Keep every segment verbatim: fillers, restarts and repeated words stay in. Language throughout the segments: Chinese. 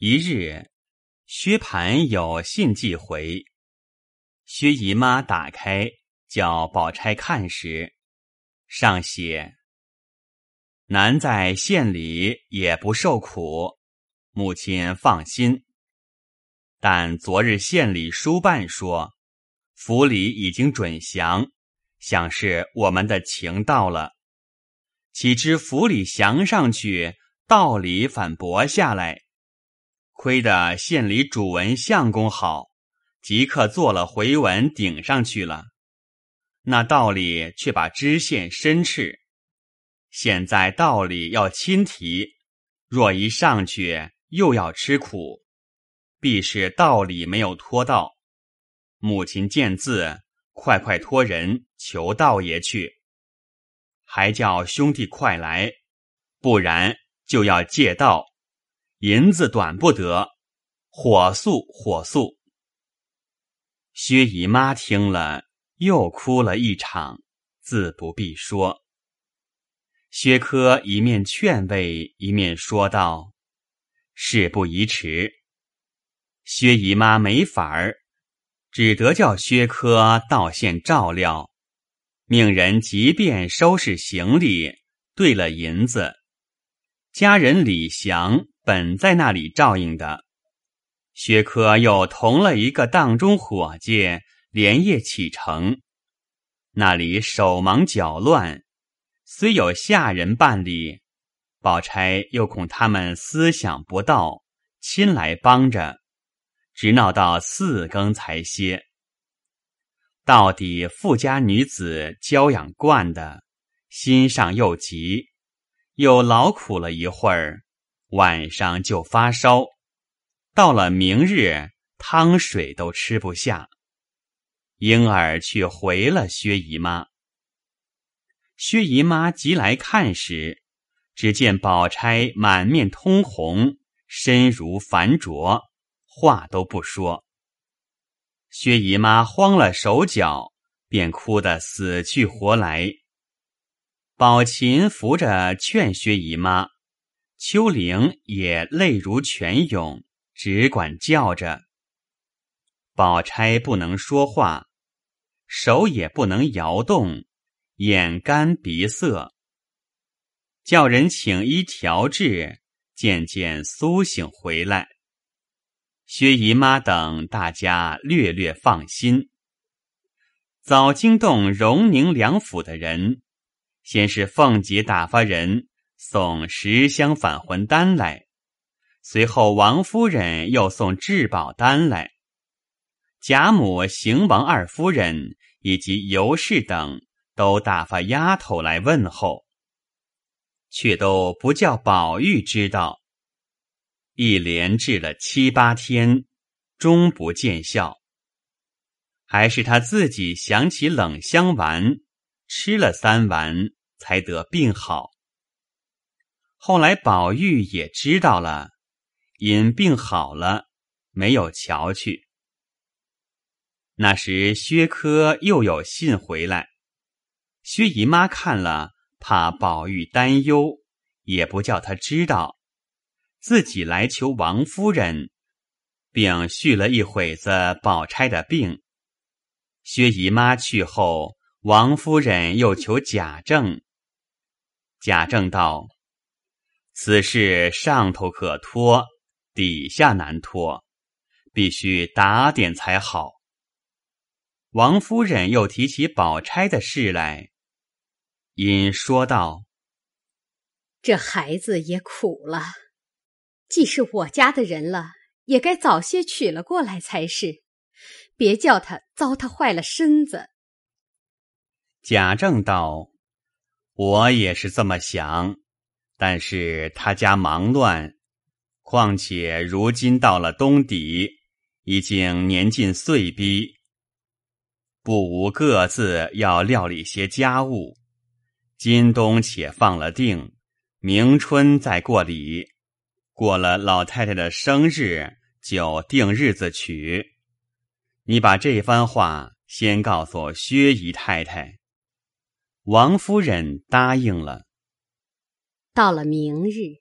一日，薛蟠有信寄回，薛姨妈打开，叫宝钗看时，上写：男在县里也不受苦，母亲放心。但昨日县里书办说，府里已经准降，想是我们的情到了。岂知府里降上去，道理反驳下来。亏得县里主文相公好，即刻做了回文顶上去了。那道理却把知县申斥。现在道理要亲提，若一上去又要吃苦，必是道理没有托到。母亲见字，快快托人求道爷去，还叫兄弟快来，不然就要借道，银子短不得，火速火速。薛姨妈听了，又哭了一场，自不必说。薛科一面劝慰，一面说道：事不宜迟。薛姨妈没法儿，只得叫薛科到县照料，命人即便收拾行李，兑了银子。家人李祥本在那里照应的，薛科又同了一个当中伙计，连夜启程。那里手忙脚乱，虽有下人办理，宝钗又恐他们思想不到，亲来帮着，直闹到四更才歇。到底富家女子娇养惯的，心上又急，又劳苦了一会儿，晚上就发烧，到了明日汤水都吃不下。婴儿去回了薛姨妈。薛姨妈急来看时，只见宝钗满面通红，身如凡灼，话都不说。薛姨妈慌了手脚，便哭得死去活来。宝琴扶着劝薛姨妈，秋玲也泪如泉涌，只管叫着。宝钗不能说话，手也不能摇动，眼干鼻涩，叫人请医调治，渐渐苏醒回来。薛姨妈等大家略略放心。早惊动荣宁两府的人，先是凤姐打发人送十香返魂丹来，随后王夫人又送治宝丹来。贾母、邢王二夫人以及尤氏等都打发丫头来问候，却都不叫宝玉知道。一连治了七八天，终不见效。还是他自己想起冷香丸，吃了三丸才得病好。后来宝玉也知道了，因病好了，没有瞧去。那时薛科又有信回来，薛姨妈看了，怕宝玉担忧，也不叫他知道，自己来求王夫人，并叙了一会子宝钗的病。薛姨妈去后，王夫人又求贾政。贾政道：此事上头可托，底下难托，必须打点才好。王夫人又提起宝钗的事来，因说道： 这孩子也苦了，既是我家的人了，也该早些娶了过来才是，别叫他糟蹋坏了身子。 贾政道：我也是这么想，但是他家忙乱，况且如今到了冬底，已经年近岁逼，不无各自要料理些家务。今冬且放了定，明春再过礼，过了老太太的生日，就定日子娶。你把这番话先告诉薛姨太太。王夫人答应了。 到了明日，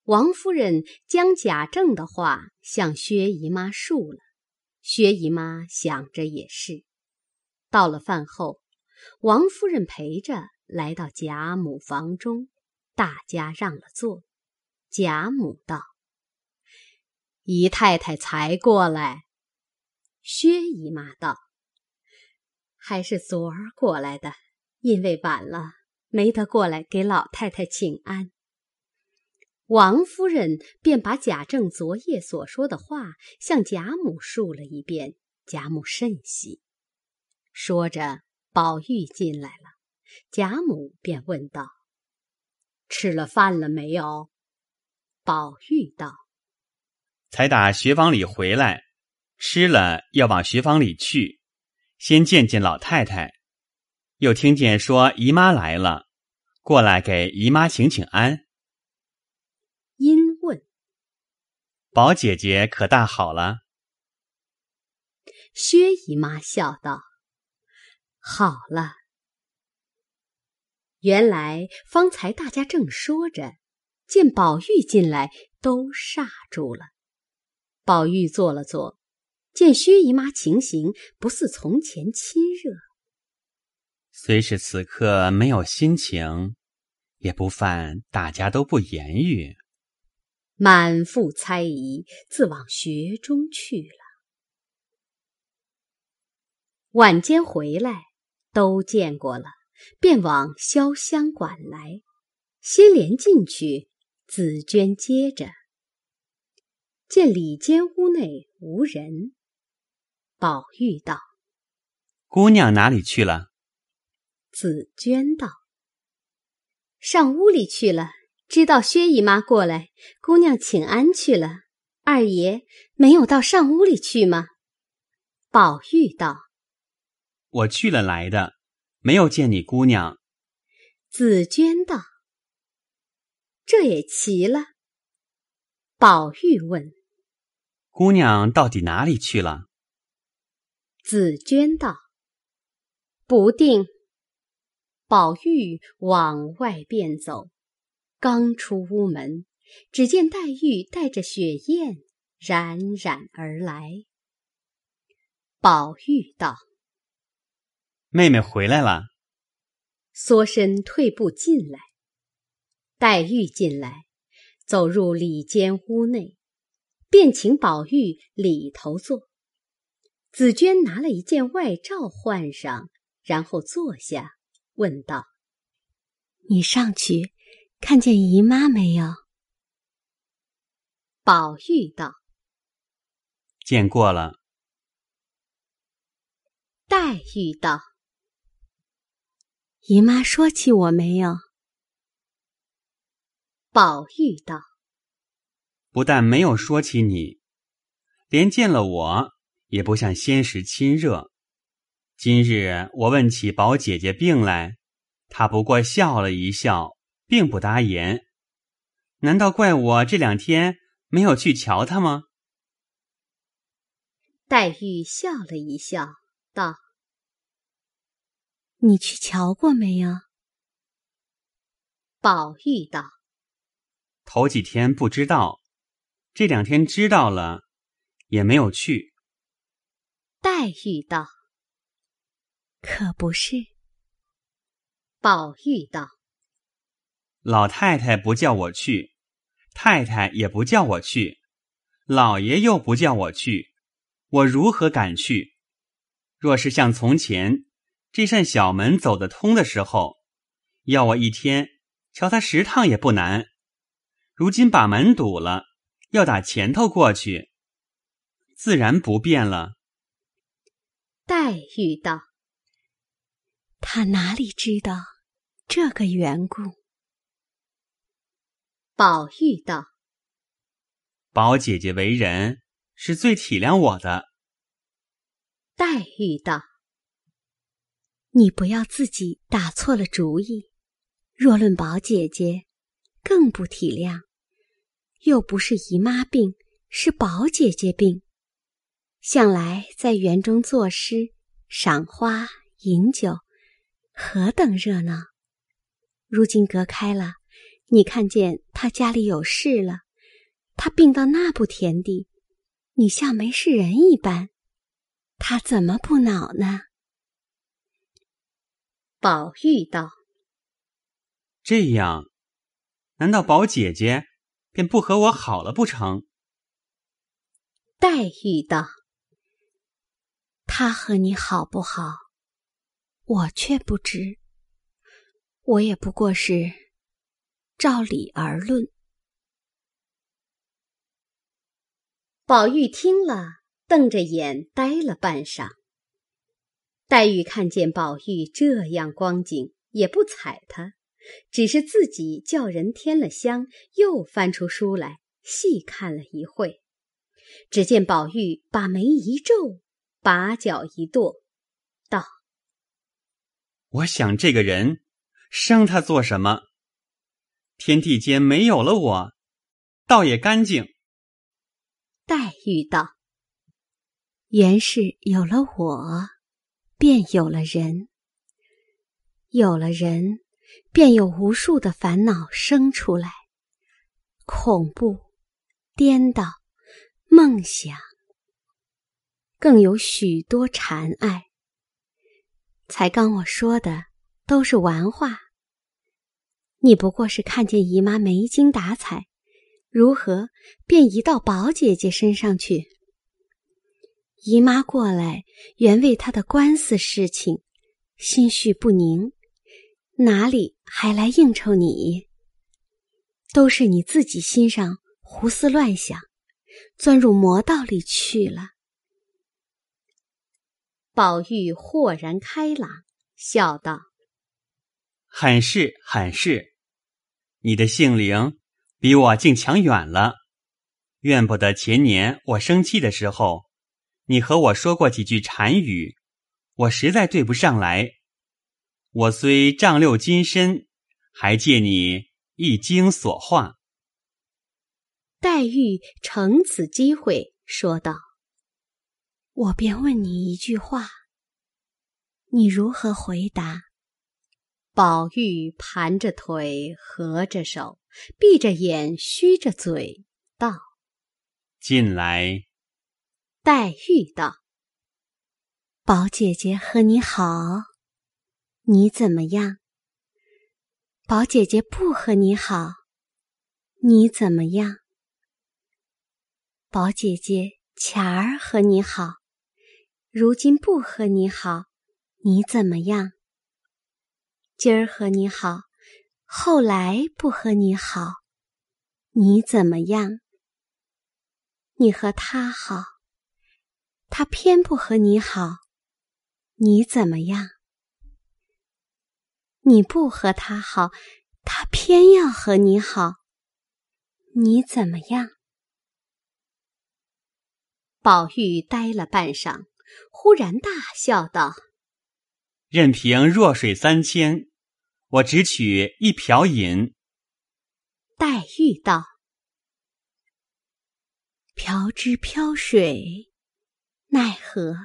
王夫人将贾政的话向薛姨妈述了，薛姨妈想着也是。到了饭后，王夫人陪着来到贾母房中，大家让了座。贾母道：“姨太太才过来。”薛姨妈道：“还是昨儿过来的，因为晚了，没得过来给老太太请安。”王夫人便把贾政昨夜所说的话向贾母述了一遍，贾母甚喜。说着，宝玉进来了，贾母便问道：“吃了饭了没有？”宝玉道：“ 才打学房里回来，吃了要往学房里去，先见见老太太，又听见说姨妈来了，过来给姨妈请请安。” 因问：“ 宝姐姐可大好了？” 薛姨妈笑道：“好了。”原来方才大家正说着，见宝玉进来，都煞住了。宝玉坐了坐，见薛姨妈情形不似从前亲热， 虽是此刻没有心情，也不犯大家都不言语， 满腹猜疑，自往学中去了。晚间回来，都见过了，便往潇湘馆来。先莲进去，紫鹃接着，见里间屋内无人。宝玉道：“ 姑娘哪里去了？” 紫鹃道：“上屋里去了，知道薛姨妈过来，姑娘请安去了。二爷没有到上屋里去吗？”宝玉道：“ 我去了来的，没有见你姑娘。” 紫鹃道：“这也奇了。”宝玉问：“ 姑娘到底哪里去了？” 紫鹃道：“不定。”宝玉往外便走，刚出屋门，只见黛玉带着雪雁冉冉而来。宝玉道：“ 妹妹回来了。” 缩身退步进来。黛玉进来，走入里间屋内，便请宝玉里头坐。紫鹃拿了一件外罩换上，然后坐下，问道：“你上去看见姨妈没有？”宝玉道：“ 见过了。” 黛玉道：“姨妈说起我没有？”宝玉道：“ 不但没有说起你，连见了我也不像先时亲热。今日我问起宝姐姐病来，她不过笑了一笑，并不答言。难道怪我这两天没有去瞧她吗？” 黛玉笑了一笑，道：“你去瞧过没有？”宝玉道：“ 头几天不知道，这两天知道了，也没有去。” 黛玉道：“可不是。”宝玉道：“ 老太太不叫我去，太太也不叫我去，老爷又不叫我去，我如何敢去？若是像从前这扇小门走得通的时候，要我一天瞧他十趟也不难。如今把门堵了，要打前头过去，自然不便了。” 黛玉道：“他哪里知道这个缘故？”宝玉道：“ 宝姐姐为人是最体谅我的。” 黛玉道：“你不要自己打错了主意。若论宝姐姐，更不体谅，又不是姨妈病，是宝姐姐病。向来在园中作诗、赏花、饮酒，何等热闹！如今隔开了， 你看见他家里有事了，他病到那步田地，你像没事人一般，他怎么不恼呢？”宝玉道：“ 这样，难道宝姐姐便不和我好了不成？” 黛玉道：“他和你好不好，我却不知，我也不过是照理而论。”宝玉听了，瞪着眼呆了半晌。黛玉看见宝玉这样光景，也不睬他，只是自己叫人添了香，又翻出书来细看了一会。只见宝玉把眉一皱，把脚一跺，道：“ 我想这个人生他做什么？天地间没有了我，倒也干净。” 黛玉道：“原是有了我，便有了人，有了人，便有无数的烦恼生出来，恐怖、颠倒、梦想，更有许多缠爱。才刚我说的都是玩话，你不过是看见姨妈没精打采，如何便移到宝姐姐身上去？姨妈过来原为她的官司事情，心绪不宁，哪里还来应酬你？都是你自己心上胡思乱想，钻入魔道里去了。”宝玉豁然开朗，笑道：“ 很是很是，你的性灵比我竟强远了。怨不得前年我生气的时候，你和我说过几句禅语，我实在对不上来。我虽丈六金身，还借你一经所化。” 黛玉乘此机会说道：“我便问你一句话，你如何回答？”宝玉盘着腿，合着手，闭着眼，虚着嘴，道：“ 进来。” 黛玉道：“宝姐姐和你好，你怎么样？宝姐姐不和你好，你怎么样？宝姐姐前儿和你好，如今不和你好，你怎么样？今儿和你好，后来不和你好，你怎么样？你和他好，他偏不和你好，你怎么样？你不和他好，他偏要和你好，你怎么样？”宝玉呆了半晌，忽然大笑道：“ 任凭弱水三千，我只取一瓢饮。” 黛玉道：“瓢之漂水，奈何？”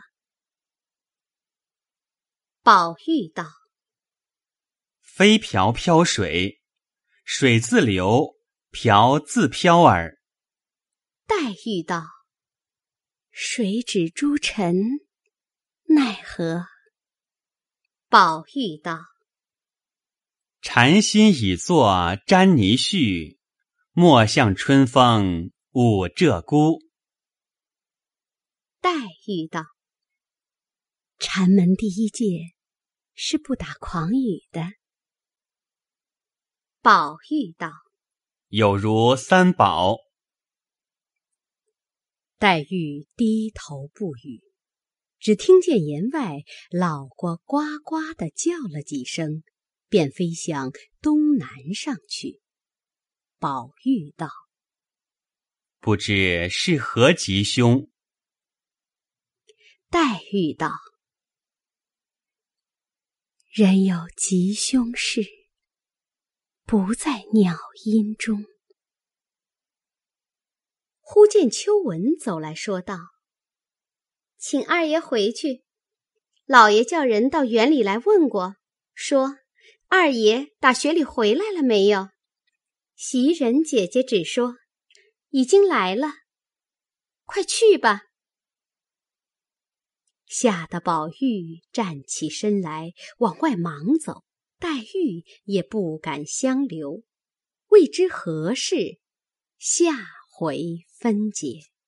宝玉道：“ 非瓢漂水，水自流，瓢自漂耳。” 黛玉道：“水指诸尘，奈何？”宝玉道：“ 禅心已作沾泥絮，莫向春风舞鹧鸪。” 黛玉道：“禅门第一戒是不打诳语的。”宝玉道：“ 有如三宝。” 黛玉低头不语，只听见檐外老瓜呱呱地叫了几声，便飞向东南上去。宝玉道：“ 不知是何吉凶？” 黛玉道：“人有吉凶事，不在鸟音中。”忽见秋纹走来说道：“请二爷回去，老爷叫人到园里来问过，说二爷打学里回来了没有？” 袭人姐姐只说：“已经来了，快去吧。”吓得宝玉站起身来，往外忙走，黛玉也不敢相留。未知何事，下回分解。